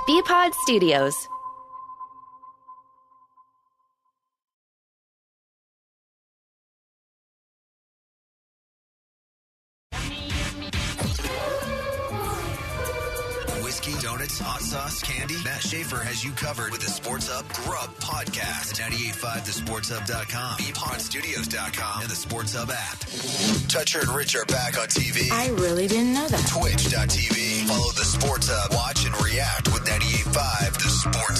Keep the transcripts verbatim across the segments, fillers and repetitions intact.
B-Pod Studios. Whiskey, donuts, hot sauce, candy. Matt Schaefer has you covered with the Sports Hub Grub Podcast. ninety-eight point five the sports hub dot com, b pod studios dot com, and the Sports Hub app. Toucher and Rich are back on T V. I really didn't know that. Twitch dot t v. Follow the Sports Hub. Watch and react with ninety-eight point five the Sports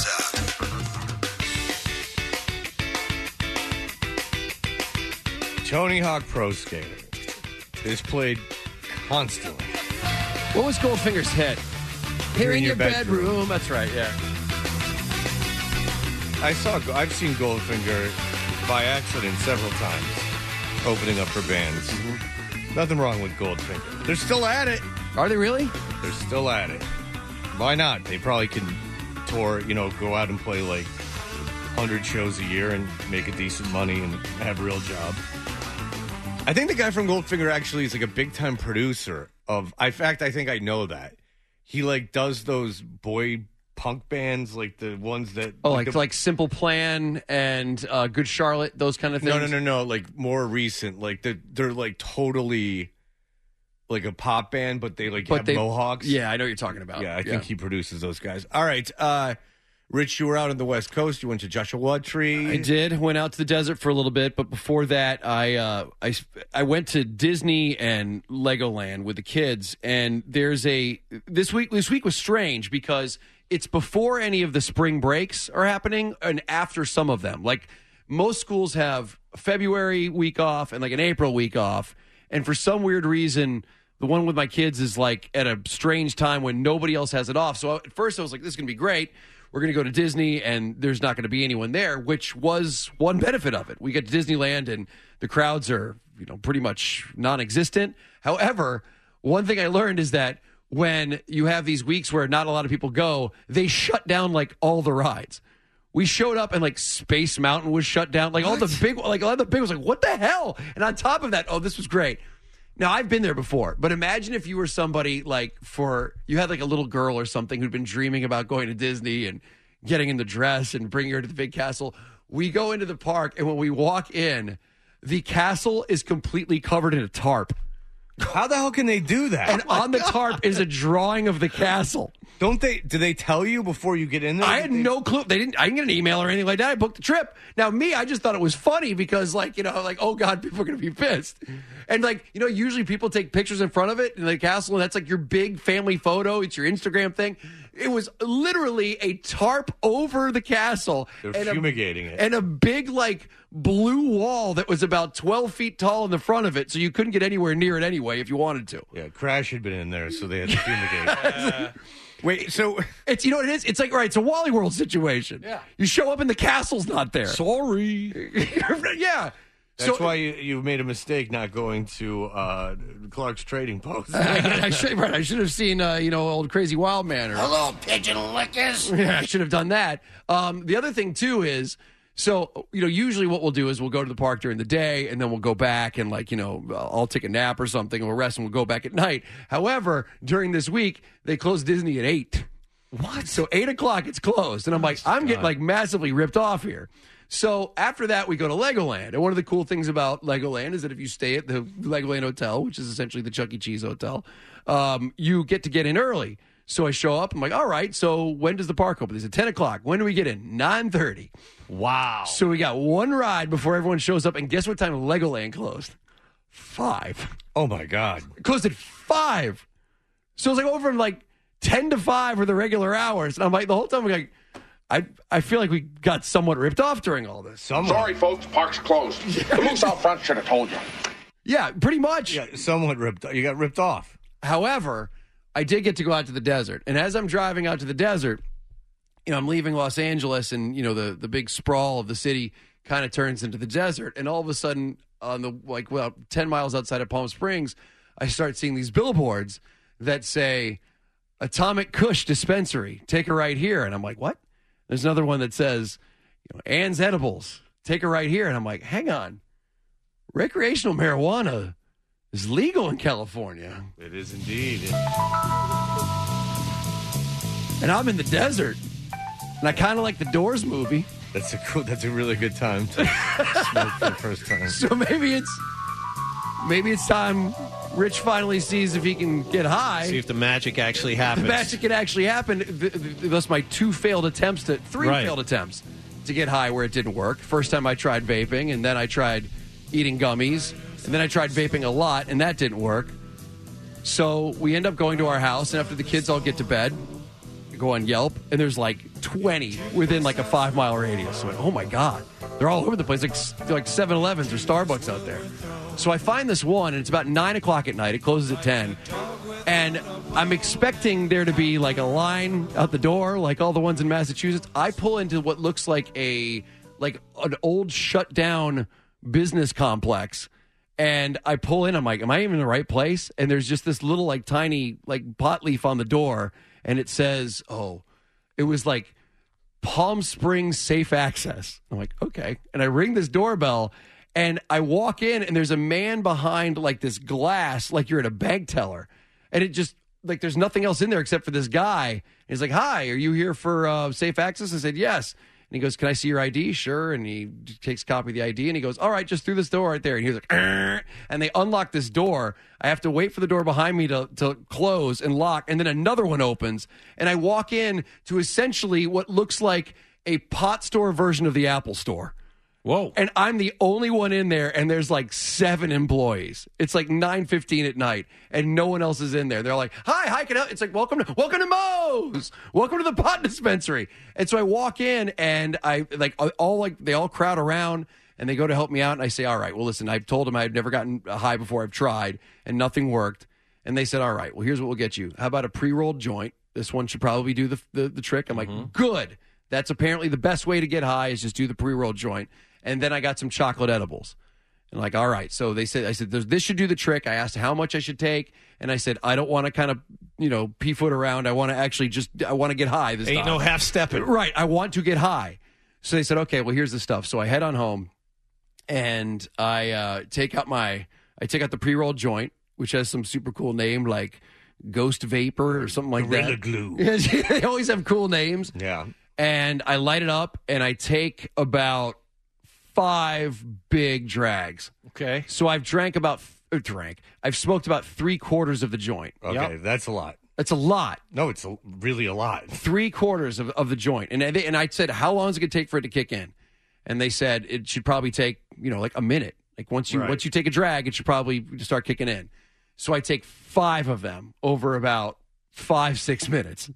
Hub. Tony Hawk Pro Skater is played constantly. What was Goldfinger's hit? Here in, in your, your bedroom. bedroom. That's right, yeah. I saw, I've seen Goldfinger by accident several times, opening up for bands. Mm-hmm. Nothing wrong with Goldfinger. They're still at it. Are they really? They're still at it. Why not? They probably can tour, you know, go out and play like one hundred shows a year and make a decent money and have a real job. I think the guy from Goldfinger actually is like a big-time producer of, in fact, I think I know that. He, like, does those boy punk bands, like the ones that... Oh, like like, the, like Simple Plan and uh, Good Charlotte, those kind of things? No, no, no, no. Like, more recent. Like, they're, they're like, totally, like, a pop band, but they, like, but have they, mohawks. Yeah, I know what you're talking about. Yeah, I yeah. think he produces those guys. All right. Uh, Rich, you were out on the West Coast. You went to Joshua Tree. I did. Went out to the desert for a little bit, but before that, I uh, I I went to Disney and Legoland with the kids. And there's a this week. This week was strange because it's before any of the spring breaks are happening and after some of them. Like most schools have a February week off and like an April week off, and for some weird reason, the one with my kids is like at a strange time when nobody else has it off. So at first I was like, this is going to be great. We're going to go to Disney, and there's not going to be anyone there, which was one benefit of it. We get to Disneyland, and the crowds are, you know, pretty much non-existent. However, one thing I learned is that when you have these weeks where not a lot of people go, they shut down, like, all the rides. We showed up, and, like, Space Mountain was shut down. Like, what? all the big, like, all the big was like, what the hell? And on top of that, oh, this was great. Now, I've been there before, but imagine if you were somebody like for, you had like a little girl or something who'd been dreaming about going to Disney and getting in the dress and bringing her to the big castle. We go into the park, and when we walk in, the castle is completely covered in a tarp. How the hell can they do that? And on the tarp is a drawing of the castle. Don't they? Do they tell you before you get in there? I had they... no clue. They didn't. I didn't get an email or anything like that. I booked the trip. Now, me, I just thought it was funny because, like, you know, like, oh God, people are going to be pissed. And like, you know, usually people take pictures in front of it in the castle, and that's like your big family photo. It's your Instagram thing. It was literally a tarp over the castle. They're and fumigating a, it, and a big like blue wall that was about twelve feet tall in the front of it, so you couldn't get anywhere near it anyway if you wanted to. Yeah, Crash had been in there, so they had to fumigate. uh, wait, so it's, you know what it is? It's like, right, it's a Wally World situation. Yeah. You show up and the castle's not there. Sorry. Yeah. That's so, why you, you made a mistake not going to uh, Clark's Trading Post. I, I, should, right, I should have seen, uh, you know, old Crazy Wild Man. Or, hello, pigeon lickers. Yeah, I should have done that. Um, the other thing, too, is, so, you know, usually what we'll do is we'll go to the park during the day, and then we'll go back and, like, you know, I'll take a nap or something, and we'll rest, and we'll go back at night. However, during this week, they close Disney at eight. What? So eight o'clock, it's closed. And I'm like, I'm getting, like, massively ripped off here. So after that, we go to Legoland. And one of the cool things about Legoland is that if you stay at the Legoland Hotel, which is essentially the Chuck E. Cheese Hotel, um, you get to get in early. So I show up. I'm like, all right, so when does the park open? They said ten o'clock. When do we get in? nine thirty. Wow. So we got one ride before everyone shows up. And guess what time Legoland closed? Five. Oh, my God. It closed at five. So it was like over like ten to five were the regular hours. And I'm like, the whole time I'm like, I I feel like we got somewhat ripped off during all this. Someone. Sorry, folks, park's closed. The moose out front should have told you. Yeah, pretty much. Yeah, somewhat ripped. You got ripped off. However, I did get to go out to the desert. And as I'm driving out to the desert, you know, I'm leaving Los Angeles, and, you know, the, the big sprawl of the city kind of turns into the desert. And all of a sudden, on the, like, well, ten miles outside of Palm Springs, I start seeing these billboards that say, Atomic Kush Dispensary, take a right here. And I'm like, what? There's another one that says, you know, Ann's Edibles, take a right here. And I'm like, hang on. Recreational marijuana is legal in California. It is indeed. and I'm in the desert. And I kind of like the Doors movie. That's a cool. That's a really good time to smoke for the first time. So maybe it's maybe it's time Rich finally sees if he can get high. See if the magic actually happens. The magic can actually happen. Th- th- That's my two failed attempts to three Right. failed attempts to get high where it didn't work. First time I tried vaping, and then I tried eating gummies, and then I tried vaping a lot, and that didn't work. So we end up going to our house, and after the kids all get to bed, I go on Yelp, and there's like twenty within like a five mile radius. So I went, oh my God, they're all over the place, like like seven elevens or Starbucks out there. So I find this one, and it's about nine o'clock at night. It closes at ten. And I'm expecting there to be like a line out the door, like all the ones in Massachusetts. I pull into what looks like a like an old shut down business complex. And I pull in, I'm like, am I even in the right place? And there's just this little like tiny like pot leaf on the door, and it says, oh, it was like Palm Springs Safe Access. I'm like, okay. And I ring this doorbell, and I walk in, and there's a man behind like this glass, like you're at a bank teller. And it just, like, there's nothing else in there except for this guy. And he's like, hi, are you here for uh, Safe Access? I said, yes. And he goes, can I see your I D? Sure. And he takes a copy of the I D, and he goes, all right, just through this door right there. And he's like, Arr! And they unlock this door. I have to wait for the door behind me to, to close and lock, and then another one opens. And I walk in to essentially what looks like a pot store version of the Apple Store. Whoa. And I'm the only one in there, and there's like seven employees. It's like nine fifteen at night, and no one else is in there. They're like, hi, hi, can I? It's like, welcome to, welcome to Moe's. Welcome to the pot dispensary. And so I walk in, and I, like, all, like, they all crowd around, and they go to help me out, and I say, all right, well, listen, I've told them I've never gotten high before. I've tried, and nothing worked. And they said, all right, well, here's what we'll get you. How about a pre-rolled joint? This one should probably do the, the, the trick. I'm mm-hmm. like, good. That's apparently the best way to get high is just do the pre-rolled joint. And then I got some chocolate edibles. And like, all right. So they said, I said, this should do the trick. I asked how much I should take. And I said, I don't want to kind of, you know, pea foot around. I want to actually just, I want to get high this Ain't time. no half stepping. Right. I want to get high. So they said, okay, well, here's the stuff. So I head on home, and I uh, take out my, I take out the pre-rolled joint, which has some super cool name like Ghost Vapor or something like Gorilla that. Glue. They always have cool names. Yeah. And I light it up, and I take about five big drags. Okay. So I've drank about, uh, drank, I've smoked about three quarters of the joint. Okay, Yep. that's a lot. That's a lot. No, it's a, really a lot. Three quarters of, of the joint. And, they, and I said, how long is it going to take for it to kick in? And they said it should probably take, you know, like a minute. Like once you Right. once you take a drag, it should probably start kicking in. So I take five of them over about five, six minutes.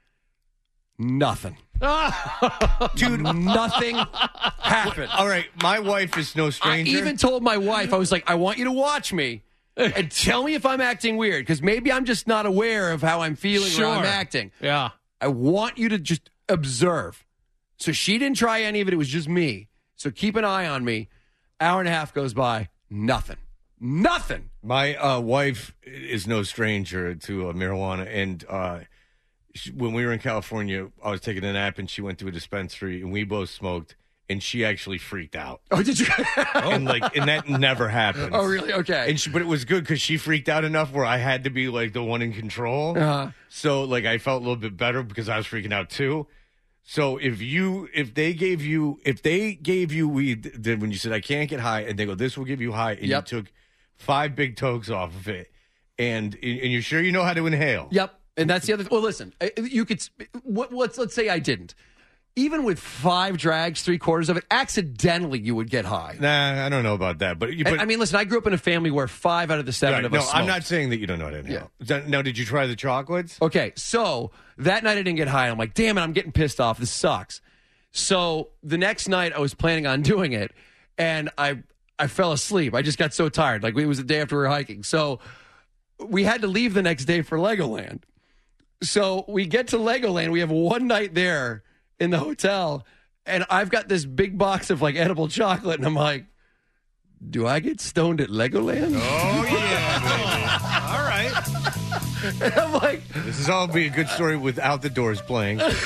Nothing. Dude, nothing happened. All right, my wife is no I stranger. even told my wife, I was like, I want you to watch me and tell me if I'm acting weird, because maybe I'm just not aware of how I'm feeling Sure. or I'm acting. Yeah. I want you to just observe. So she didn't try any of it. It was just me. So keep an eye on me. Hour and a half goes by. Nothing. Nothing. My uh, wife is no stranger to uh, marijuana, and uh, she, when we were in California, I was taking a nap, and she went to a dispensary, and we both smoked, and she actually freaked out. Oh, did you? and like, and that never happened. Oh, really? Okay. And she, but it was good because she freaked out enough where I had to be like the one in control. Uh-huh. So like I felt a little bit better because I was freaking out too. So if you, if they gave you, if they gave you weed, then when you said I can't get high, and they go, this will give you high, and Yep. you took five big togs off of it, and and you're sure you know how to inhale? Yep. And that's the other. Well, listen, you could. What, let's let's say I didn't. Even with five drags, three quarters of it, accidentally you would get high. Nah, I don't know about that, but, you, but And, I mean, listen, I grew up in a family where five out of the seven right, of no, us I'm smoked. not saying that you don't know how to inhale. Now, did you try the chocolates? Okay, so that night I didn't get high. I'm like, damn it, I'm getting pissed off. This sucks. So the next night I was planning on doing it, and I I fell asleep. I just got so tired. Like, it was the day after we were hiking. So we had to leave the next day for Legoland. So we get to Legoland. We have one night there in the hotel, and I've got this big box of, like, edible chocolate, and I'm like, do I get stoned at Legoland? Oh, yeah. All right. And I'm like, This is all be a good story without the doors playing. in,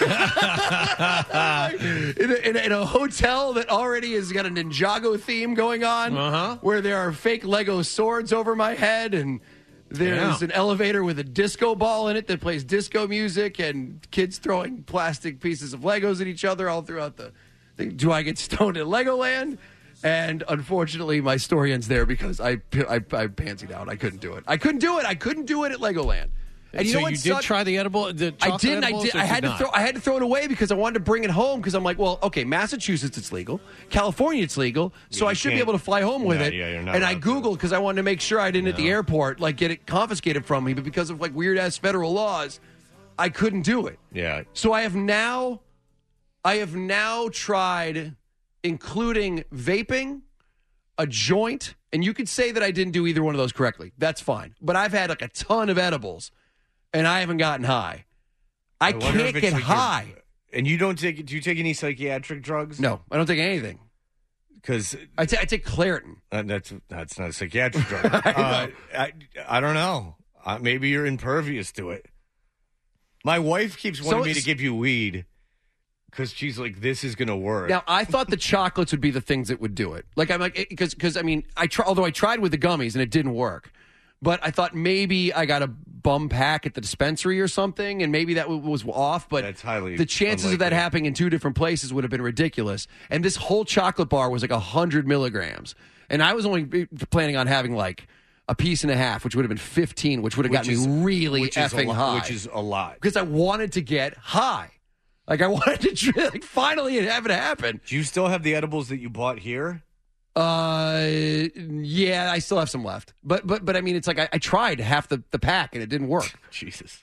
a, in, a, in a hotel that already has got a Ninjago theme going on, Uh-huh. where there are fake Lego swords over my head, and There's Yeah. an elevator with a disco ball in it that plays disco music and kids throwing plastic pieces of Legos at each other all throughout the thing. Do I get stoned at Legoland? And unfortunately, my story ends there because I, I, I pansied out. I couldn't do it. I couldn't do it. I couldn't do it at Legoland. And you so know what you did sucked? try the edible? The I chocolate didn't. I edibles, did. or I had did to not? throw. I had to throw it away because I wanted to bring it home. Because I'm like, well, okay, Massachusetts it's legal, California it's legal, so you I should be can't- able to fly home with Yeah, it. yeah, you're not and I allowed to. googled because I wanted to make sure I didn't at the airport like get it confiscated from me, but because of like weird ass federal laws, I couldn't do it. Yeah. So I have now, I have now tried, including vaping, a joint, and you could say that I didn't do either one of those correctly. That's fine. But I've had like a ton of edibles, and I haven't gotten high. I, wonder if can't it's get like your- high. And you don't take? Do you take any psychiatric drugs? No, I don't take anything. Because I, ta- I take Claritin. uh, that's that's not a psychiatric drug. uh, I I don't know. Uh, maybe you're impervious to it. My wife keeps wanting So me to it's- give you weed because she's like, this is going to work. Now, I thought the chocolates would be the things that would do it. Like I'm like because because I mean I try, although I tried with the gummies and it didn't work, but I thought maybe I got a bum pack at the dispensary or something, and maybe that w- was off. But That's highly the chances of that unlikely. happening in two different places would have been ridiculous. And this whole chocolate bar was like a hundred milligrams, and I was only b- planning on having like a piece and a half, which would have been fifteen, which would have Which gotten is- me really which is a effing lot- high, which is a lot. because I wanted to get high. Like I wanted to tr- like finally have it happen. Do you still have the edibles that you bought here? Uh, yeah, I still have some left, but but but I mean, it's like I, I tried half the, the pack and it didn't work. Jesus.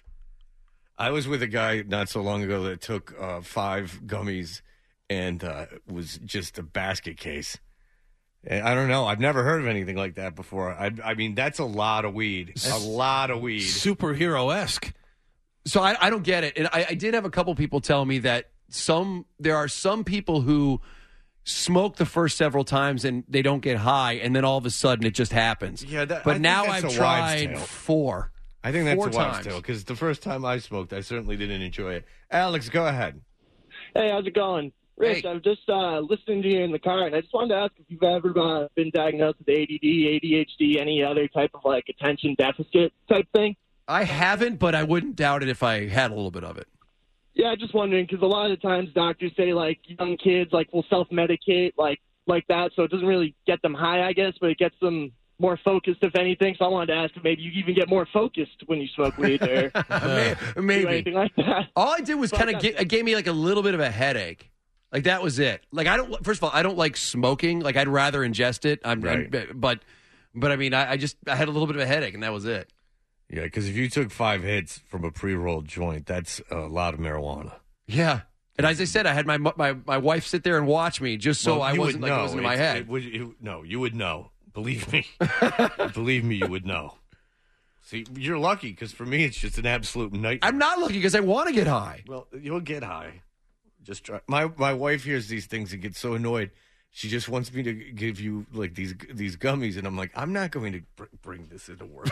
I was with a guy not so long ago that took uh, five gummies and uh, was just a basket case. And I don't know. I've never heard of anything like that before. I, I mean, that's a lot of weed. A lot of weed. Superhero-esque. So I, I don't get it, and I, I did have a couple people tell me that some there are some people who smoke the first several times and they don't get high, and then all of a sudden it just happens. Yeah, that- I but think now that's I've a wives' tried tale. four. I think that's four a wives' times. tale because the first time I smoked, I certainly didn't enjoy it. Alex, go ahead. Hey, how's it going? Rich, Hey. I'm just uh, listening to you in the car, and I just wanted to ask if you've ever uh, been diagnosed with A D D, A D H D, any other type of like attention deficit type thing. I haven't, but I wouldn't doubt it if I had a little bit of it. Yeah, just wondering because a lot of times doctors say like young kids like will self-medicate like like that, so it doesn't really get them high, I guess, but it gets them more focused, if anything. So I wanted to ask if maybe you even get more focused when you smoke weed or do Maybe. anything like that. All I did was Well, kind of that's- get, it gave me like a little bit of a headache. Like that was it. Like I don't. First of all, I don't like smoking. Like I'd rather ingest it. I'm, I'm- Right. but but I mean, I, I just I had a little bit of a headache, and that was it. Yeah, because if you took five hits from a pre-rolled joint, that's a lot of marijuana. Yeah. And as I said, I had my my my wife sit there and watch me just so Well, I you would wasn't like it know. wasn't in my It's- head. It would, it, no, you would know. Believe me. Believe me, you would know. See, you're lucky because for me, it's just an absolute nightmare. I'm not looking because I want to get high. Well, you'll get high. Just try. My my wife hears these things and gets so annoyed. She just wants me to give you like these these gummies, and I'm like, I'm not going to br- bring this into work.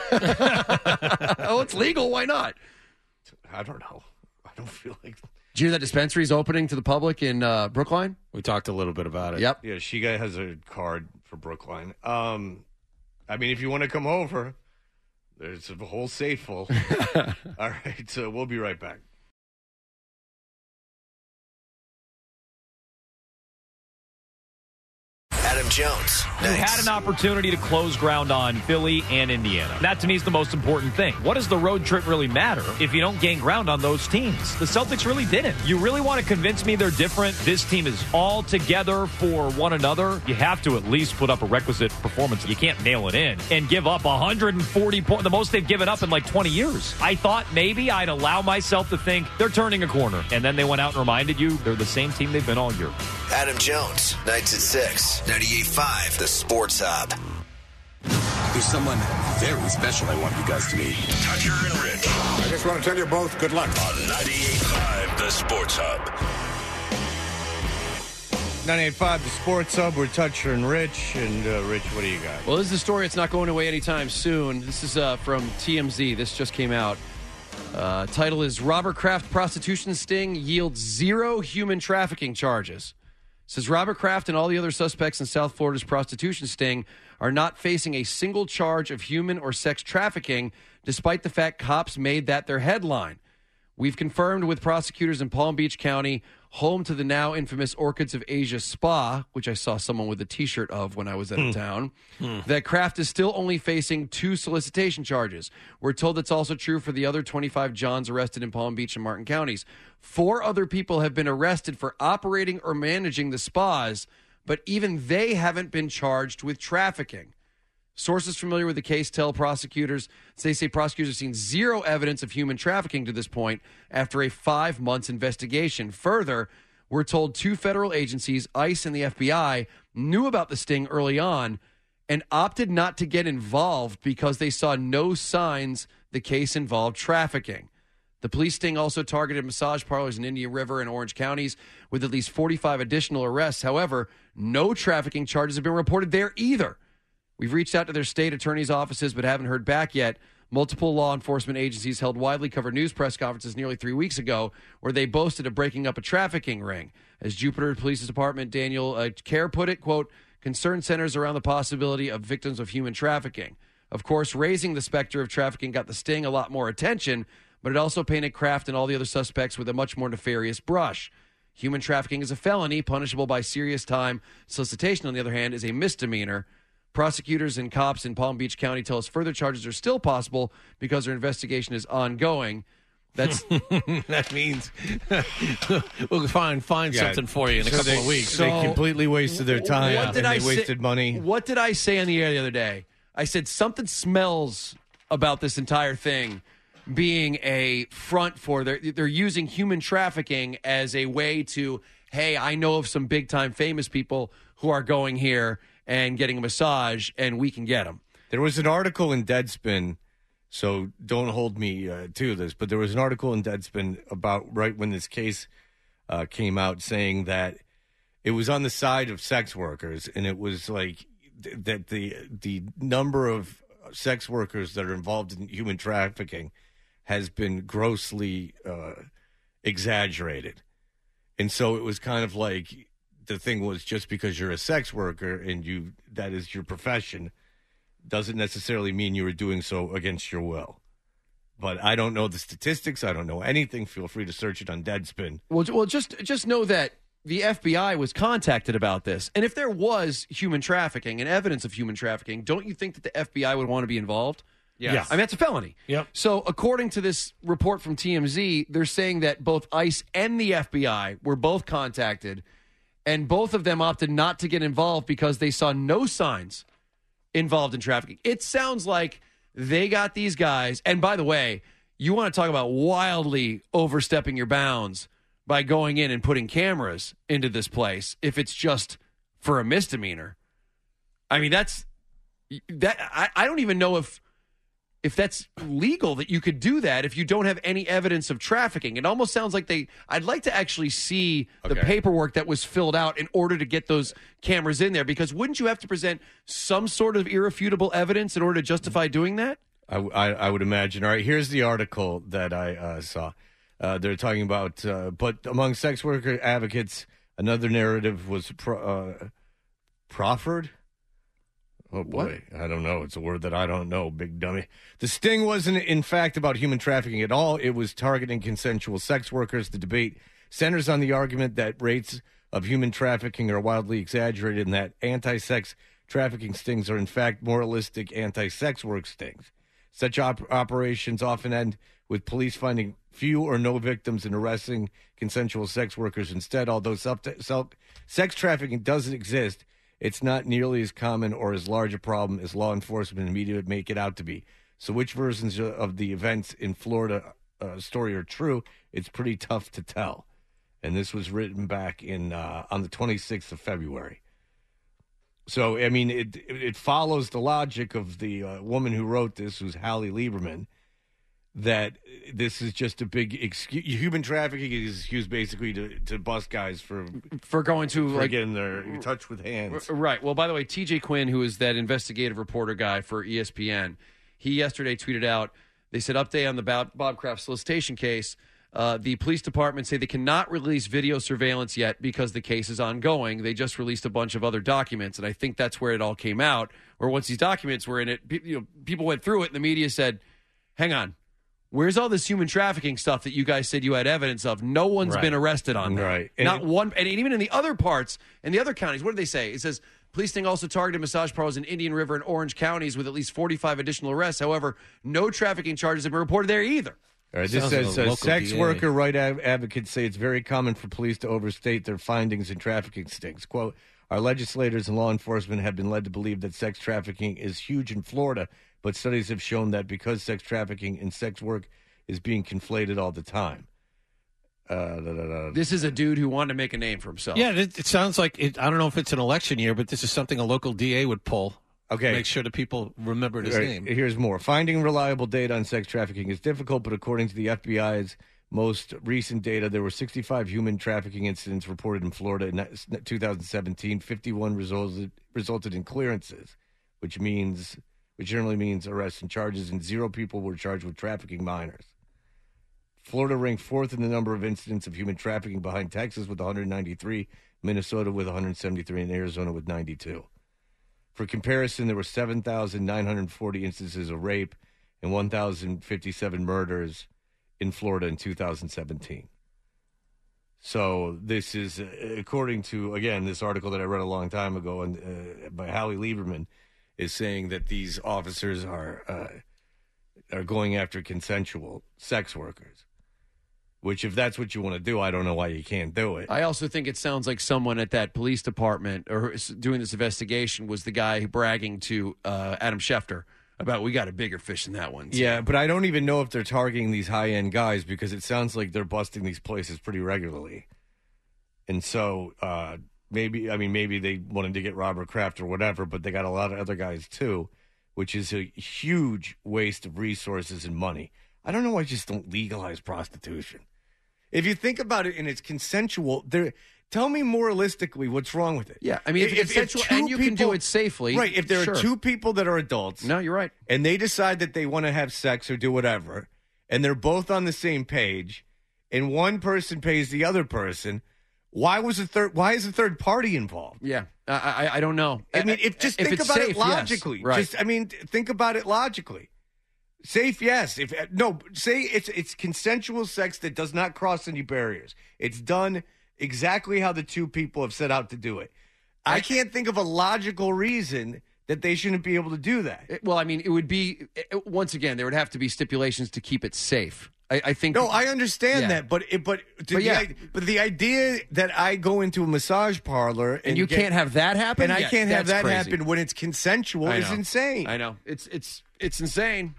Oh, it's legal. Why not? I don't know. I don't feel like. Did you hear that dispensary's opening to the public in uh, Brookline? We talked a little bit about it. Yep. Yeah, she got, has a card for Brookline. Um, I mean, if you want to come over, there's a whole safe full. All right, so we'll be right back. Adam Jones. You Next. had an opportunity to close ground on Philly and Indiana. That, to me, is the most important thing. What does the road trip really matter if you don't gain ground on those teams? The Celtics really didn't. You really want to convince me they're different? This team is all together for one another. You have to at least put up a requisite performance. You can't nail it in and give up one hundred forty points, the most they've given up in like twenty years. I thought maybe I'd allow myself to think they're turning a corner. And then they went out and reminded you they're the same team they've been all year. Adam Jones, nights at six, ninety-eight point five, The Sports Hub. There's someone very special I want you guys to meet. Toucher and Rich I just want to tell you both good luck. on ninety-eight point five The Sports Hub. ninety-eight point five, The Sports Hub. We're Toucher and Rich. And, uh, Rich, what do you got? Well, this is a story that's not going away anytime soon. This is uh, from T M Z. This just came out. Uh, title is Robert Kraft Prostitution Sting Yields Zero Human Trafficking Charges. says Robert Kraft and all the other suspects in South Florida's prostitution sting are not facing a single charge of human or sex trafficking, despite the fact cops made that their headline. We've confirmed with prosecutors in Palm Beach County, home to the now infamous Orchids of Asia Spa, which I saw someone with a T-shirt of when I was out of town, that Kraft is still only facing two solicitation charges. We're told that's also true for the other twenty-five Johns arrested in Palm Beach and Martin counties. Four other people have been arrested for operating or managing the spas, but even they haven't been charged with trafficking. Sources familiar with the case tell prosecutors, they say prosecutors have seen zero evidence of human trafficking to this point after a five months investigation. Further, we're told two federal agencies, ICE and the F B I, knew about the sting early on and opted not to get involved because they saw no signs the case involved trafficking. The police sting also targeted massage parlors in Indian River and Orange counties with at least forty-five additional arrests. However, no trafficking charges have been reported there either. We've reached out to their state attorney's offices but haven't heard back yet. Multiple law enforcement agencies held widely covered news press conferences nearly three weeks ago where they boasted of breaking up a trafficking ring. As Jupiter Police Department Daniel uh, Kerr put it, quote, concern centers around the possibility of victims of human trafficking. Of course, raising the specter of trafficking got the sting a lot more attention, but it also painted Kraft and all the other suspects with a much more nefarious brush. Human trafficking is a felony, punishable by serious time. Solicitation, on the other hand, is a misdemeanor. Prosecutors and cops in Palm Beach County tell us further charges are still possible because their investigation is ongoing. That's that means we'll find find Yeah. something for you in a So couple they- of weeks. so- They completely wasted their time What and did they I say- wasted money. What did I say on the air the other day? I said something smells about this entire thing being a front for they're, they're using human trafficking as a way to, hey, I know of some big time famous people who are going here and getting a massage, and we can get them. There was an article in Deadspin, so don't hold me uh, to this, but there was an article in Deadspin about right when this case uh, came out saying that it was on the side of sex workers, and it was like th- that the the number of sex workers that are involved in human trafficking has been grossly uh, exaggerated. And so it was kind of like the thing was just because you're a sex worker and you that is your profession doesn't necessarily mean you were doing so against your will. But I don't know the statistics. I don't know anything. Feel free to search it on Deadspin. Well, well, just just know that the F B I was contacted about this, and if there was human trafficking and evidence of human trafficking, don't you think that the F B I would want to be involved? Yes. I mean, that's a felony. Yep. So, according to this report from T M Z, they're saying that both ICE and the F B I were both contacted, and both of them opted not to get involved because they saw no signs involved in trafficking. It sounds like they got these guys. And by the way, you want to talk about wildly overstepping your bounds by going in and putting cameras into this place if it's just for a misdemeanor. I mean, that's that. I, I don't even know if if that's legal that you could do that if you don't have any evidence of trafficking. It almost sounds like they, I'd like to actually see the Okay. paperwork that was filled out in order to get those cameras in there, because wouldn't you have to present some sort of irrefutable evidence in order to justify doing that? I, I, I would imagine. All right, here's the article that I uh, saw. Uh, they're talking about, uh, but among sex worker advocates, another narrative was pro, uh, proffered. Oh, boy. What? I don't know. It's a word that I don't know, big dummy. The sting wasn't, in fact, about human trafficking at all. It was targeting consensual sex workers. The debate centers on the argument that rates of human trafficking are wildly exaggerated and that anti-sex trafficking stings are, in fact, moralistic anti-sex work stings. Such op- operations often end with police finding few or no victims and arresting consensual sex workers instead. Although self- self- sex trafficking doesn't exist, it's not nearly as common or as large a problem as law enforcement and media make it out to be. So which versions of the events in Florida uh, story are true? It's pretty tough to tell. And this was written back in uh, on the twenty-sixth of February. So, I mean, it it follows the logic of the uh, woman who wrote this, who's Hallie Lieberman, that this is just a big excuse. Human trafficking is used basically to, to bust guys for For going to, for like, getting their touch with hands. Right. Well, by the way, T J Quinn, who is that investigative reporter guy for E S P N, he yesterday tweeted out, they said, update on the Bob, Bob Kraft solicitation case. Uh, the police department say they cannot release video surveillance yet because the case is ongoing. They just released a bunch of other documents, and I think that's where it all came out. Or once these documents were in it, pe- you know, people went through it, and the media said, hang on, where's all this human trafficking stuff that you guys said you had evidence of? No one's Right. been arrested on that. Right. And Not it- one. And even in the other parts, in the other counties, what did they say? It says, police sting also targeted massage parlors in Indian River and Orange counties with at least forty-five additional arrests. However, no trafficking charges have been reported there either. All right, this Sounds like says a uh, local sex D A. worker right ad- advocates say it's very common for police to overstate their findings in trafficking stings. Quote, our legislators and law enforcement have been led to believe that sex trafficking is huge in Florida, but studies have shown that because sex trafficking and sex work is being conflated all the time. Uh, da, da, da. This is a dude who wanted to make a name for himself. Yeah, it, it sounds like it, I don't know if it's an election year, but this is something a local D A would pull. Okay. Make sure that people remembered his All right, name. Here's more. Finding reliable data on sex trafficking is difficult, but according to the F B I's most recent data, there were sixty-five human trafficking incidents reported in Florida in two thousand seventeen. fifty-one resulted resulted in clearances, which means which generally means arrests and charges, and zero people were charged with trafficking minors. Florida ranked fourth in the number of incidents of human trafficking behind Texas with one hundred ninety-three, Minnesota with one hundred seventy-three, and Arizona with ninety-two. For comparison, there were seven thousand nine hundred forty instances of rape and one thousand fifty-seven murders in Florida in two thousand seventeen. So this is, uh, according to, again, this article that I read a long time ago and, uh, by Hallie Lieberman, is saying that these officers are uh, are going after consensual sex workers. Which, if that's what you want to do, I don't know why you can't do it. I also think it sounds like someone at that police department or doing this investigation was the guy bragging to uh, Adam Schefter about, we got a bigger fish than that one. Yeah, but I don't even know if they're targeting these high-end guys because it sounds like they're busting these places pretty regularly. And so uh, maybe, I mean, maybe they wanted to get Robert Kraft or whatever, but they got a lot of other guys too, which is a huge waste of resources and money. I don't know why I just don't legalize prostitution. If you think about it and it's consensual, there. Tell me moralistically what's wrong with it. Yeah, I mean, if, it's consensual two and you can do it safely. Right, if there sure. are two people that are adults. No, you're right. And they decide that they want to have sex or do whatever, and they're both on the same page, and one person pays the other person, why was the third? Why is the third party involved? Yeah, I, I, I don't know. I mean, if just if think it's about safe, it logically. Yes. Right. Just, I mean, think about it logically. Safe, yes. If no, say it's it's consensual sex that does not cross any barriers. It's done exactly how the two people have set out to do it. I can't think of a logical reason that they shouldn't be able to do that. It- well, I mean, it would be it, once again there would have to be stipulations to keep it safe. I, I think. No, I understand Yeah. that, but it, but to But the, yeah. i- but the idea that I go into a massage parlor and, and you get- can't have that happen, and I Yeah, can't have that's that crazy. happen when it's consensual I is know. insane. I know it's it's it's insane.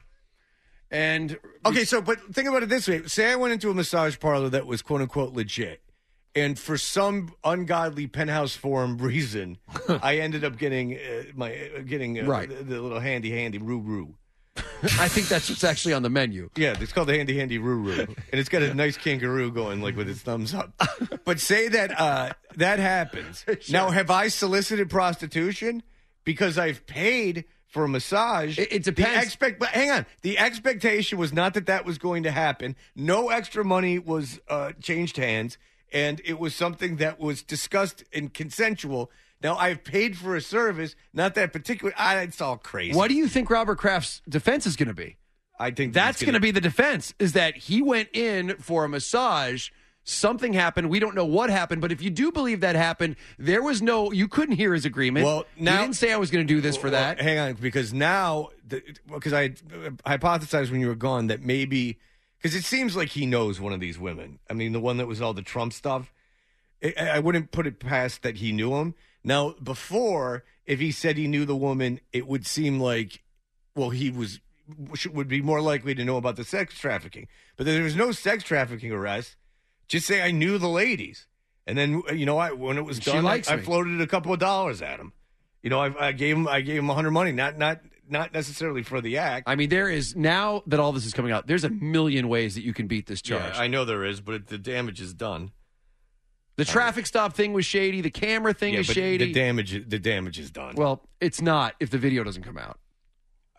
And Okay, so but think about it this way: say I went into a massage parlor that was quote unquote legit, and for some ungodly penthouse forum reason, I ended up getting uh, my uh, getting uh, Right. the, the little handy handy roo roo. I think that's what's actually on the menu. Yeah, it's called the handy handy roo roo, and it's got a nice kangaroo going like with its thumbs up. But say that uh, that happens. Now, have I solicited prostitution because I've paid for a massage? It- it depends. The expect, but hang on. The expectation was not that that was going to happen. No extra money was uh, changed hands, and it was something that was discussed and consensual. Now, I've paid for a service, not that particular. I, it's all crazy. What do you think Robert Kraft's defense is going to be? I think That's he's going to be the defense, is that he went in for a massage, something happened, we don't know what happened, but if you do believe that happened, there was no, you couldn't hear his agreement. Well, now- he didn't say I was going to do this for Well, that. hang on, because now, because I had hypothesized when you were gone that maybe, because it seems like he knows one of these women. I mean, the one that was all the Trump stuff. I, I wouldn't put it past that he knew him. Now, before, if he said he knew the woman, it would seem like, well, he was would be more likely to know about the sex trafficking. But there was no sex trafficking arrest. Just say I knew the ladies, and then you know, I, when it was She done, I, likes I me. floated a couple of dollars at him. You know, I, I gave him I gave him a hundred money, not not not necessarily for the act. I mean, there is, now that all this is coming out, there's a million ways that you can beat this charge. Yeah, I know there is, but the damage is done. the traffic stop thing was shady. The camera thing Yeah, is but shady. the damage the damage is done. Well, it's not if the video doesn't come out.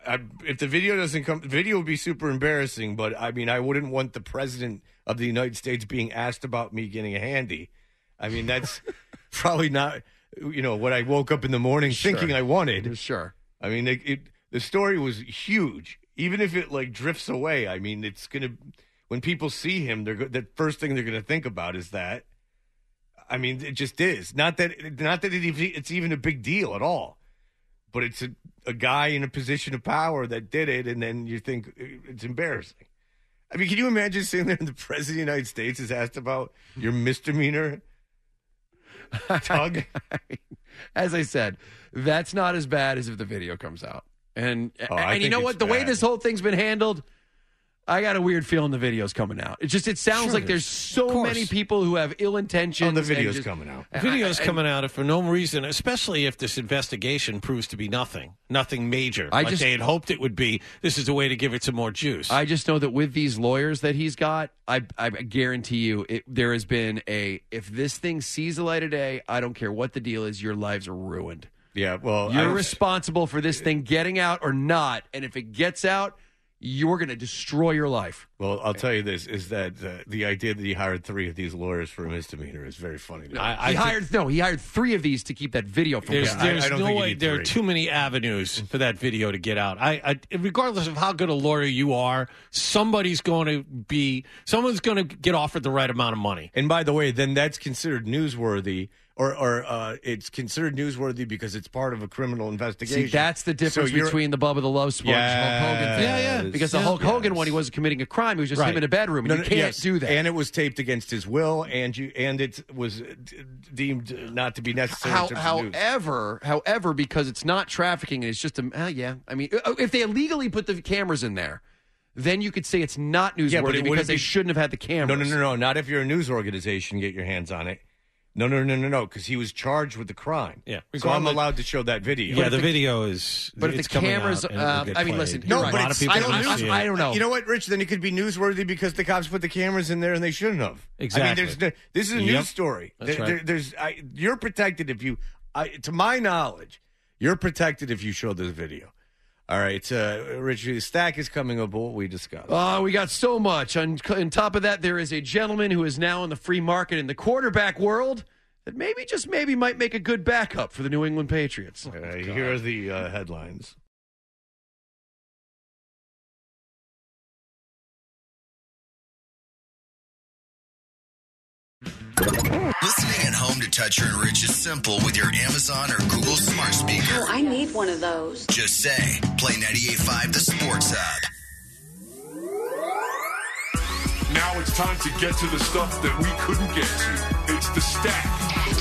I, if the video doesn't come, the video would be super embarrassing. But I mean, I wouldn't want the president of the United States being asked about me getting a handy. I mean, that's probably not, you know, what I woke up in the morning Sure. thinking I wanted. Sure. I mean, it, it, the story was huge. Even if it like drifts away, I mean, it's gonna. When people see him, they're go- the first thing they're gonna think about is that. I mean, it just is not that not that it, it's even a big deal at all, but it's a, a guy in a position of power that did it, and then you think it's embarrassing. I mean, can you imagine sitting there and the president of the United States is asked about your misdemeanor? Tug? As I said, that's not as bad as if the video comes out. And Oh, I and you think know it's what? The way bad. this whole thing's been handled, I got a weird feeling the video's coming out. It just it sounds Sure like it there's is. so Of course. many people who have ill intentions. Oh, the and video's just- coming out. Video's I- I- coming out if for no reason, especially if this investigation proves to be nothing, nothing major. I like just- they had hoped it would be. This is a way to give it some more juice. I just know that with these lawyers that he's got, I, I guarantee you it, there has been a, if this thing sees the light of day, I don't care what the deal is, your lives are ruined. Yeah, well, You're I- responsible for this thing getting out or not. And if it gets out, you're going to destroy your life. Well, I'll tell you this: is that uh, the idea that he hired three of these lawyers for a misdemeanor is very funny. To me. I, I he think hired, no, he hired three of these to keep that video from There's, coming out. I- there's I don't no think you way. need There are three. too many avenues for that video to get out. I, I, regardless of how good a lawyer you are, somebody's going to be, someone's going to get offered the right amount of money. And by the way, then that's considered newsworthy, or or uh, it's considered newsworthy because it's part of a criminal investigation. See, that's the difference So you're- between the Bubba the Love Sponge and Hulk Hogan thing. Yes. Yeah, yeah. Because the Yes. Hulk Hogan one, he wasn't committing a crime. He was just Right. him in a bedroom. And No, you no, can't yes. do that. And it was taped against his will, and you and it was d- deemed not to be necessary. How, in terms of news. however, however, because it's not trafficking, and it's just a uh, yeah. I mean, uh, if they illegally put the cameras in there, then you could say it's not newsworthy Yeah, but it because wouldn't they be- shouldn't have had the cameras. No, no, no, no. Not if you're a news organization, get your hands on it. No, no, no, no, no. Because he was charged with the crime. Yeah. So I'm Regardless- allowed to show that video. Yeah, the video is. but if it's the coming cameras, out and it'll uh, get I mean, played. listen, No, you're right. but a lot of it's- people I don't, are gonna news- see it. I don't know. You know what, Rich? Then it could be newsworthy because the cops put the cameras in there and they shouldn't have. Exactly. I mean, there's no, this is a Yep. news story. That's There- right. there- there's I, you're protected if you, I, to my knowledge, you're protected if you show this video. All right, uh, Rich, the stack is coming up. What we discussed. Oh, we got so much. On, on top of that, there is a gentleman who is now in the free market in the quarterback world that maybe, just maybe, might make a good backup for the New England Patriots. Uh, here are the uh, headlines. Listening at home to Toucher and Rich is simple with your Amazon or Google smart speaker. Oh, I need one of those. Just say, play ninety-eight point five The Sports Hub. Now it's time to get to the stuff that we couldn't get to. It's the stack.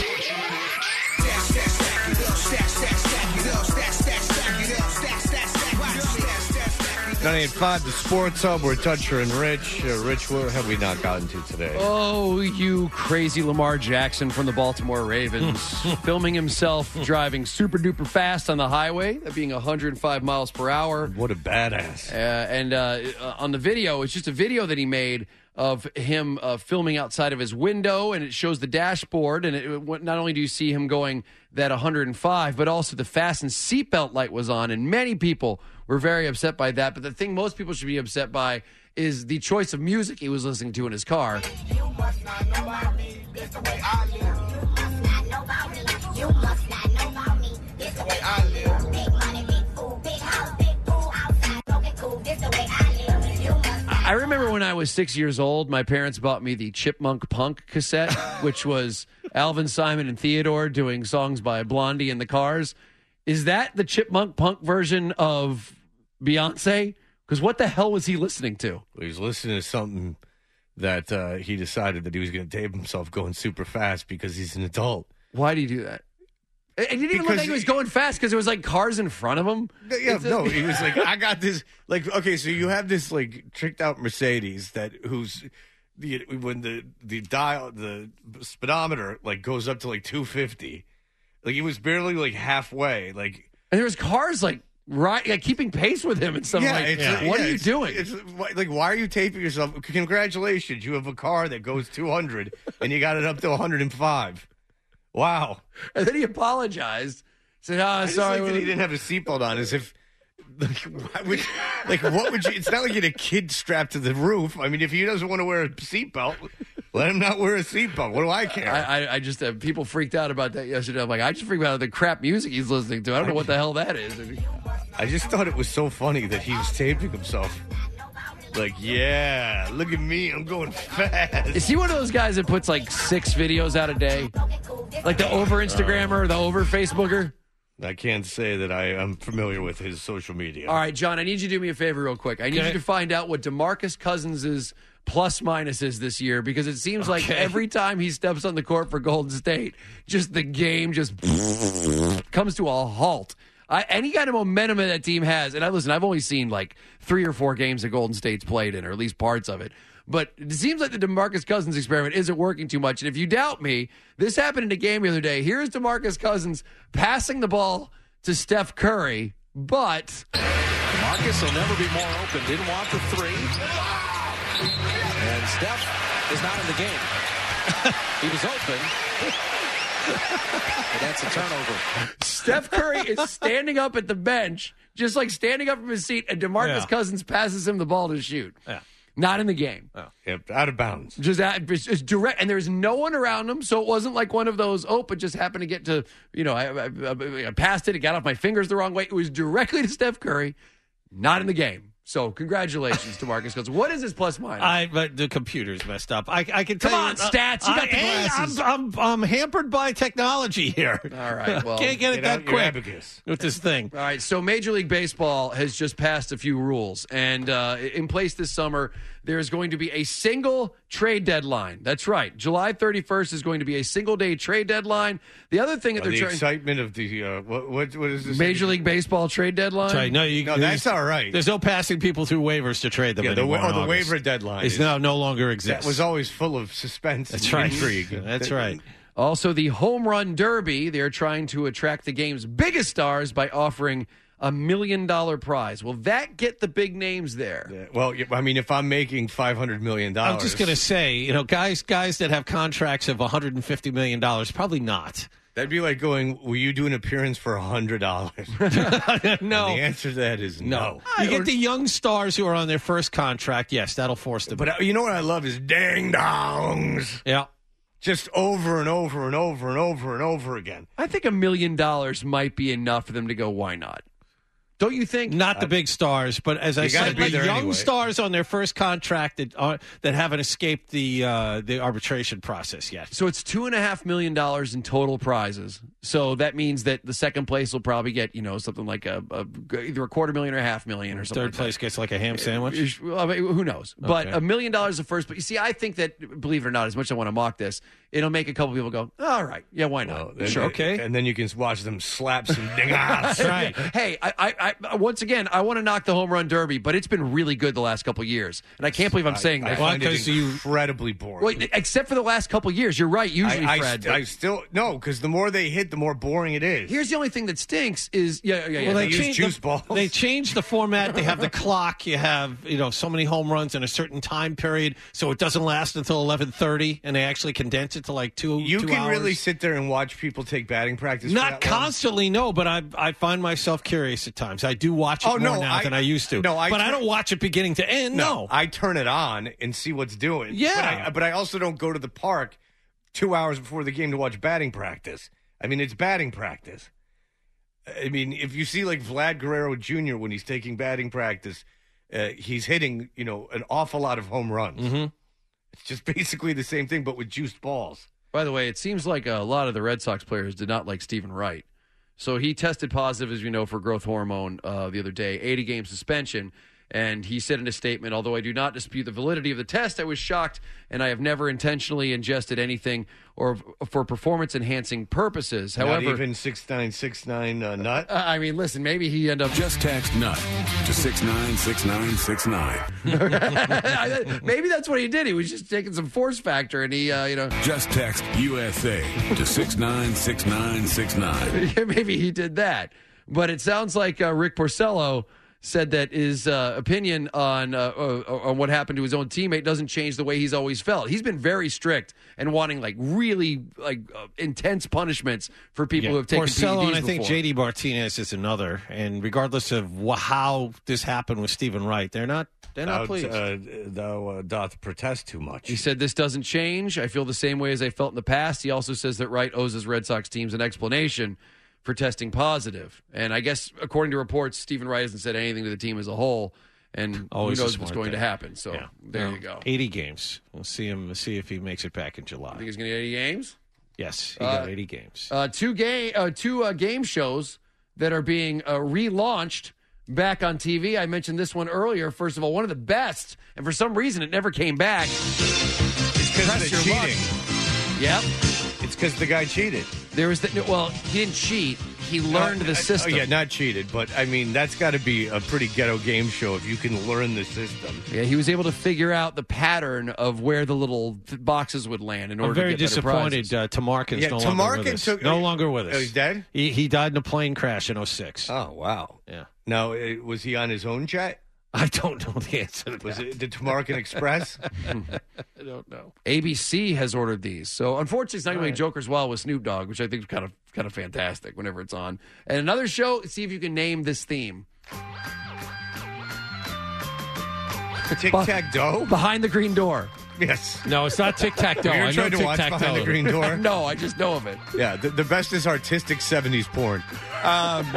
ninety-eight point five The Sports Hub. We're Toucher and Rich. Uh, Rich, what have we not gotten to today? Oh, you crazy Lamar Jackson from the Baltimore Ravens, filming himself driving super duper fast on the highway, that being one hundred five miles per hour. What a badass. Uh, and uh, uh, on the video, it's just a video that he made of him uh, filming outside of his window, and it shows the dashboard. And it, not only do you see him going that one hundred five, but also the fasten seatbelt light was on, and many people were very upset by that. But the thing most people should be upset by is the choice of music he was listening to in his car. You must not know about me. It's the way I live. You must not know about me. You must not know about me. It's the way I live. Big money, big food, big house, big pool, outside, smoking cool. This the way I live. You must not. I remember when I was six years old, my parents bought me the Chipmunk Punk cassette, which was Alvin, Simon, and Theodore doing songs by Blondie and the Cars. Is that the Chipmunk Punk version of Beyonce? Because what the hell was he listening to? He was listening to something that uh, he decided that he was going to tape himself going super fast because he's an adult. Why do you do that? It didn't even look Because like he was he- going fast because there was like cars in front of him. Yeah, It's a- no, he was like, I got this. Like, okay, so you have this like tricked out Mercedes that who's the when the the dial the speedometer like goes up to like two fifty, like he was barely like halfway. Like, and there was cars like right, like, keeping pace with him and stuff. yeah, like, it's, what yeah, are you it's- doing? It's like, why are you taping yourself? Congratulations, you have a car that goes two hundred and you got it up to one hundred five. Wow. And then he apologized. Said, "Oh, I just sorry." like that he didn't have a seatbelt on, as if Like, why would, like, what would you? It's not like you had a kid strapped to the roof. I mean, if he doesn't want to wear a seatbelt, let him not wear a seatbelt. What do I care? I, I, I just uh, people freaked out about that yesterday. I'm like, I just freaked out about the crap music he's listening to. I don't know what the hell that is. I just thought it was so funny that he was taping himself. Like, yeah, look at me, I'm going fast. Is he one of those guys that puts like six videos out a day, like the over Instagrammer, uh, the over Facebooker? I can't say that I am familiar with his social media. All right, John, I need you to do me a favor real quick. I need okay. you to find out what DeMarcus Cousins' plus minus is this year, because it seems like okay. every time he steps on the court for Golden State, just the game just comes to a halt. I, any kind of momentum that team has, and I listen, I've only seen like three or four games that Golden State's played in, or at least parts of it. But it seems like the DeMarcus Cousins experiment isn't working too much. And if you doubt me, this happened in a game the other day. Here's DeMarcus Cousins passing the ball to Steph Curry, but Marcus will never be more open. Didn't want the three. And Steph is not in the game. He was open. And that's a turnover. Steph Curry is standing up at the bench, just like standing up from his seat, and DeMarcus Yeah. Cousins passes him the ball to shoot. Yeah. Not in the game. Oh. Yep, out of bounds. Just at, it's, it's direct, and there's no one around him, so it wasn't like one of those, oh, but just happened to get to, you know, I, I, I, I passed it, it got off my fingers the wrong way. It was directly to Steph Curry, not in the game. So congratulations to Marcus Cousins. What is his plus minus? I but the computer's messed up. I I can tell Come you, on, stats. You got I, the glasses. I'm, I'm I'm hampered by technology here. All right, well, can't get it Get that out your quick abacus. with this thing. All right, so Major League Baseball has just passed a few rules, and uh, in place this summer, there is going to be a single trade deadline. That's right. July thirty-first is going to be a single-day trade deadline. The other thing that Oh, they're the trying... excitement of the, uh, what, what, what is this? Major League Baseball trade deadline? Sorry, no, you, No, that's all right. There's no passing people through waivers to trade them Yeah, the, anymore. wa- oh, in the August. waiver deadline. It's is- now no longer exists. That was always full of suspense That's and right. intrigue. That's right. Also, the Home Run Derby, they're trying to attract the game's biggest stars by offering a million dollar prize. Will that get the big names there? Yeah, well, yeah, I mean, if I'm making five hundred million dollars. I'm just going to say, you know, guys guys that have contracts of one hundred fifty million dollars, probably not. That'd be like going, will you do an appearance for one hundred dollars? No. And the answer to that is no. You get the young stars who are on their first contract, yes, that'll force them. But uh, you know what I love is ding dongs. Yeah. Just over and over and over and over and over again. I think a million dollars might be enough for them to go, why not? Don't you think? Not the big stars, but as I You gotta said, be the there young anyway. stars on their first contract that are, that haven't escaped the uh, the arbitration process yet. So it's two and a half million dollars in total prizes. So that means that the second place will probably get, you know, something like a, a either a quarter million or a half million or something. Third like place that. gets like a ham sandwich. Well, I mean, who knows? But Okay. a million dollars the first. But you see, I think that, believe it or not, as much as I want to mock this, it'll make a couple people go, all right, yeah, why not? Then- Sure, okay. And then you can watch them slap some ding dongs. That's right. Hey, I, I, I, once again, I want to knock the home run derby, but it's been really good the last couple of years, and I can't believe I'm saying I, that. I find it 'cause you- incredibly boring. Well, except for the last couple of years, you're right. Usually, I, I, Fred. st- I still no, because the more they hit, the more boring it is. Here's the only thing that stinks is yeah, yeah, yeah. Well, they, use changed juice the, balls. they changed the format. They have the clock. You have, you know, so many home runs in a certain time period, so it doesn't last until eleven thirty, and they actually condense it to like two. You two can hours. really sit there and watch people take batting practice. for Not that long. constantly, no, but I I find myself curious at times. I do watch it Oh, more no, now I- than I used to. no, I but I turn- don't watch it beginning to end. No, I turn it on and see what's doing. Yeah. but I, but I also don't go to the park two hours before the game to watch batting practice. I mean, it's batting practice. I mean, if you see like Vlad Guerrero Junior when he's taking batting practice, uh, he's hitting, you know, an awful lot of home runs. Mhm. It's just basically the same thing, but with juiced balls. By the way, it seems like a lot of the Red Sox players did not like Stephen Wright. So he tested positive, as you know, for growth hormone uh, the other day, eighty game suspension. And he said in a statement, although I do not dispute the validity of the test, I was shocked, and I have never intentionally ingested anything or for performance-enhancing purposes. Not However, even six nine six nine uh, nut. uh, I mean, listen, maybe he ended up Just text nut to six nine six nine six nine. maybe that's what he did. He was just taking some force factor, and he, uh, you know, Just text U S A to six nine six nine six nine. maybe he did that. But it sounds like uh, Rick Porcello said that his uh, opinion on uh, uh, on what happened to his own teammate doesn't change the way he's always felt. He's been very strict and wanting like really like uh, intense punishments for people Yeah. who have taken Porcello, P E Ds and I think before. J D Martinez is another. And regardless of wh- how this happened with Stephen Wright, they're not they're not Thou, pleased. uh, thou uh, doth protest too much. He said, this doesn't change. I feel the same way as I felt in the past. He also says that Wright owes his Red Sox teams an explanation for testing positive. And I guess, according to reports, Stephen Wright hasn't said anything to the team as a whole. And Always who a knows smart what's going thing. to happen. So Yeah. there Well, you go. eighty games. We'll see him. See if he makes it back in July. I think he's going to get eighty games? Yes, he Uh, got eighty games. Uh, two game, uh, two uh, game shows that are being uh, relaunched back on T V. I mentioned this one earlier. First of all, one of the best, and for some reason it never came back. It's because Press of the your luck. cheating. Yep. It's because the guy cheated. There was the, well, he didn't cheat. He learned Uh, the uh, system. Oh, yeah, not cheated, but I mean, that's got to be a pretty ghetto game show if you can learn the system. Yeah, he was able to figure out the pattern of where the little th- boxes would land in order I'm very to get better disappointed. prizes. Uh, Tamarkin's Yeah, no longer Tamarkin with us. took- no longer with us. Oh, he's dead? He, he died in a plane crash in oh six. Oh, wow. Yeah. Now, uh, was he on his own jet? I don't know the answer to Was that. it the Tamarkin Express? I don't know. A B C has ordered these, so unfortunately, it's not going to be right. Joker's Wild with Snoop Dogg, which I think is kind of kind of fantastic whenever it's on. And another show, see if you can name this theme. Tic Tac Doe? Behind the Green Door. Yes. No, it's not Tic Tac Toe. You're I know trying to Tic watch Tac Behind Toe. the Green Door? No, I just know of it. Yeah, the, the best is artistic seventies porn. Um,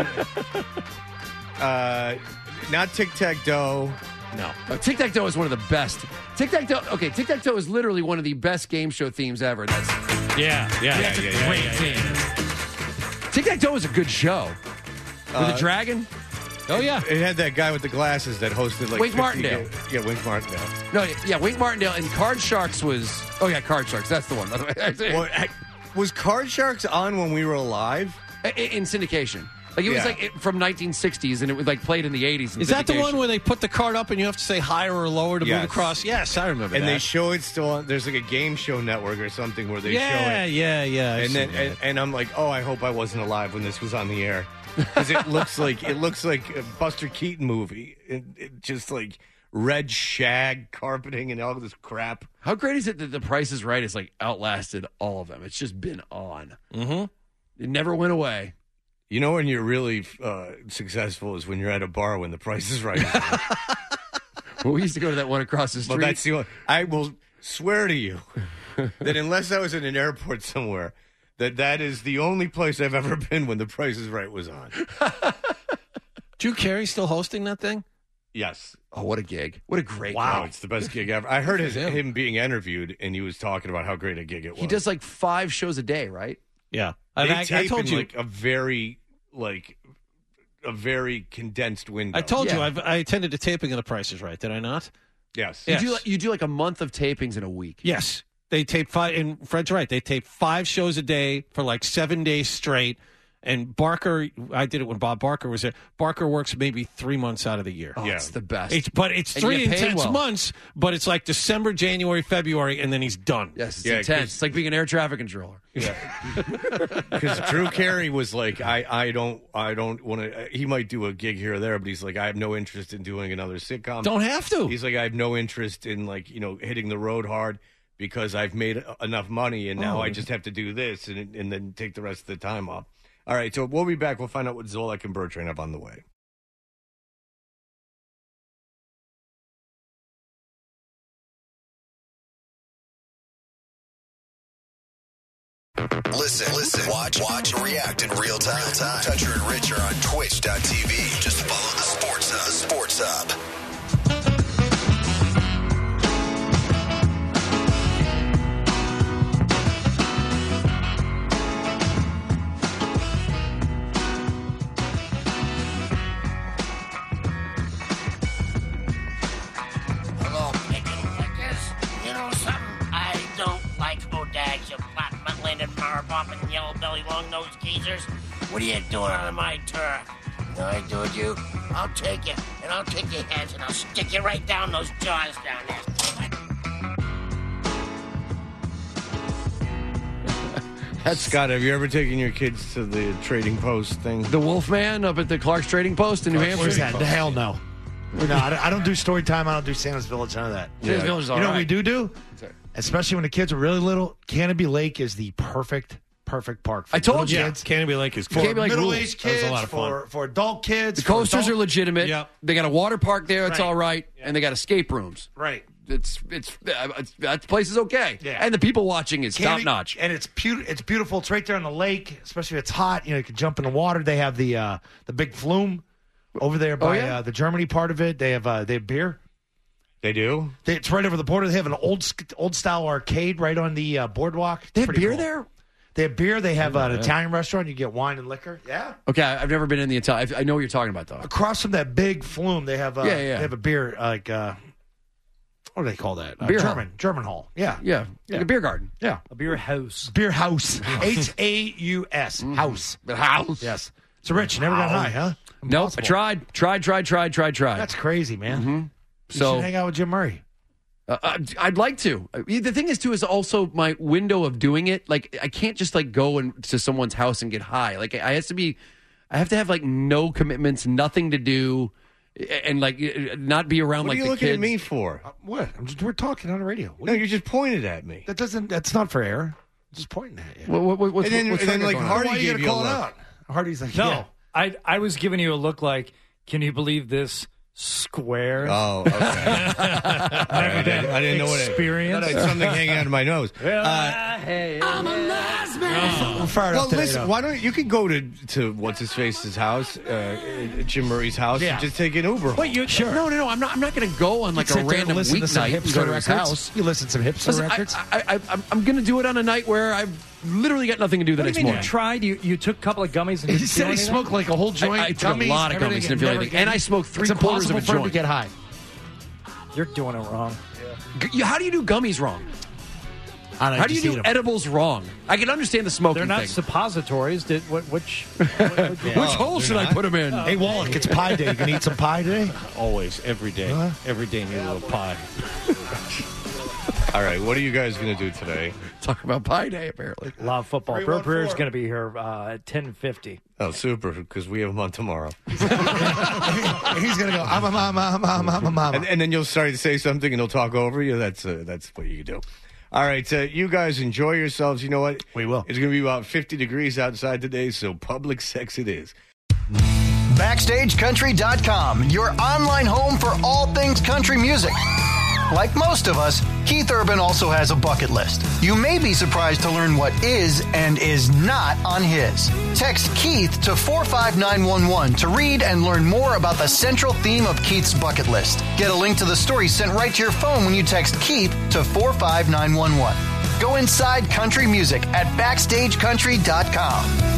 uh, not Tic Tac Doe. No. Uh, Tic Tac Toe is one of the best. Tic Tac Toe. Okay, Tic Tac Toe is literally one of the best game show themes ever. That's Yeah, yeah, Yeah, yeah, yeah, great yeah, theme. Tic Tac Toe is a good show. With Uh, a dragon. Oh, yeah. It had that guy with the glasses that hosted like Wink fifty Martindale. ga- Yeah, Wink Martindale. No, yeah, Wink Martindale and Card Sharks was. Oh yeah, Card Sharks. That's the one. Well, I- was Card Sharks on when we were alive? in, in syndication. Like it was Yeah. like it, from nineteen sixties, and it was like played in the eighties. in Is that the syndication. one where they put the card up and you have to say higher or lower to Yes. move across? Yes, I remember And that. they show it still on. There's like a game show network or something where they show yeah, it. yeah, yeah. I've And then seen and, that. and I'm like, oh, I hope I wasn't alive when this was on the air because it looks like it looks like a Buster Keaton movie. It, it just like red shag carpeting and all this crap. How great is it that The Price is Right has like outlasted all of them? It's just been on. Mm-hmm. It never went away. You know when you're really uh, successful is when you're at a bar when the price is right. Well, we used to go to that one across the street. Well, that's the only, I will swear to you that unless I was in an airport somewhere, that that is the only place I've ever been when the Price is Right was on. Drew Carey still hosting that thing? Yes. Oh, what a gig! What a great Wow, gig. it's the best gig ever. I heard his, him. him being interviewed, and he was talking about how great a gig it was. He does like five shows a day, right? Yeah. They I, I, I tape told in, you. like a very like a very condensed window. I told you Yeah. I've, I attended a taping of The Price is Right. Did I not? Yes. You Yes. do like, you do like a month of tapings in a week. Yes. They tape five, and Fred's right. They tape five shows a day for like seven days straight. And Barker, I did it when Bob Barker was there. Barker works maybe three months out of the year. Oh, Yeah. it's the best. It's, but it's And you three get paid intense well. months, but it's like December, January, February, and then he's done. yes, it's Yeah, intense. 'cause- It's like being an air traffic controller. Because Drew Carey was like, I, I don't, I don't want to. He might do a gig here or there, but he's like, I have no interest in doing another sitcom. Don't have to. He's like, I have no interest in like you know hitting the road hard because I've made enough money and now Oh. I just have to do this and and then take the rest of the time off. All right, so we'll be back. We'll find out what Zolak and Bertrand have on the way. Listen, listen, watch, watch, and react in real time. Real time. Toucher and Rich are on twitch dot t v. Just follow the Sports Hub. Sports Hub. Hello, pigeon lickers. You know something? I don't like odags, you flat mutt-landed power-popping, yellow-belly, long-nosed geezers. What are you doing on my turf? You know what I do with you? I'll take you, and I'll take your heads, and I'll stick you right down those jaws down there. That's Scott, have you ever taken your kids to the Trading Post thing? The Wolfman up at the Clark's Trading Post in New Hampshire? Where's that? Hell no. No, I don't, I don't do story time. I don't do Santa's Village, none of that. Santa's Village is all You know right. what we do do? Especially when the kids are really little, Canopy Lake is the perfect, perfect park for I told little you. kids. Canopy Lake is For cool. Canopy Lake middle-aged rules. That was kids, a lot of fun. for, for adult kids. The for coasters adult- are legitimate. Yep. They got a water park there. It's Right. all right. And they got escape rooms. Right. It's it's, uh, it's that place is okay. Yeah. And the people watching is top Canopy- notch. And it's, pu- it's beautiful. It's right there on the lake, especially if it's hot. You know, you can jump in the water. They have the uh, the big flume over there by yeah? uh, the Germany part of it. They have uh, they have beer. They do? They, it's right over the border. They have an old sk- old style arcade right on the uh, boardwalk. It's They have pretty beer cool. there? They have beer. They have uh, an Italian restaurant. You get wine and liquor. Yeah. Okay, I've never been in the Italian. I know what you're talking about, though. Across from that big flume, they have uh, Yeah, yeah. they have a beer uh, like uh, what do they call that? Uh, Beer hall. German German hall. Yeah. Yeah, like a beer garden. Yeah. A beer house. Beer house. H A U S. House. The house. Yes. So Rich, you never got high, huh? Nope. I Impossible. tried, tried, tried, tried, tried, tried. That's crazy, man. Mm-hmm. You So should hang out with Jim Murray. Uh, I'd- I'd like to. Uh, The thing is, too, is also my window of doing it. Like, I can't just like go and to someone's house and get high. Like, I has to be, I have to have like no commitments, nothing to do, and like uh, not be around What like are you the looking kids. at me for? Uh, what? I'm just, we're talking on the radio. What No, do you- you just pointed at me. that doesn't. That's not for air. I'm just pointing at you. What, what, what, what's, And then- what's and then, that like, going on? Hardy Why are you gave gonna you a call it look. out? Hardy's like, No, yeah. I I was giving you a look like, can you believe this square? Oh, okay. All right, I, didn't, I didn't know what it Experience? I had something hanging out of my nose. Well, Uh, hey, I'm fired well, up today. listen, though. why don't you can go to to what's his face's house, uh, Jim Murray's house, Yeah. and just take an Uber. Wait, you sure? No, no, no. I'm not. I'm not going to go on like Sit a there and random listen to some weeknight and hipster go to his records. house. You listen to some hipster Listen, I, records. I, I, I'm, I'm going to do it on a night where I've literally got nothing to do the What do next you mean morning. you tried? You you took a couple of gummies and he didn't said feel he anything? smoked like a whole joint. I, I took a gummies, lot of everything, gummies and didn't feel never anything, get- and I smoked three it's quarters of impossible a for him to joint. get high. You're doing it wrong. G- How do you do gummies wrong? I don't know, How do you just eat do 'em. edibles wrong? I can understand the smoking They're not thing. suppositories. Did what? Which? what, what Which hole should I put them in? Hey, Wallach, it's pie day. You can eat some pie today? Always, every day. Huh? Every day need a little pie. All right, what are you guys going to do today? Talk about Pie Day, apparently. Love football. Three, Bro one, Breer's four. going to be here uh, at ten fifty. Oh, super, because we have him on tomorrow. He's going to go, I'm a mama, I'm a mama, I'm a mama. And, and then you'll start to say something, and he'll talk over you. That's uh, that's what you do. All right, uh, you guys enjoy yourselves. You know what? We will. It's going to be about fifty degrees outside today, so public sex it is. Backstage Country dot com, your online home for all things country music. Like most of us, Keith Urban also has a bucket list. You may be surprised to learn what is and is not on his. Text Keith to four five nine one one to read and learn more about the central theme of Keith's bucket list. Get a link to the story sent right to your phone when you text Keith to four five nine one one. Go inside country music at Backstage Country dot com.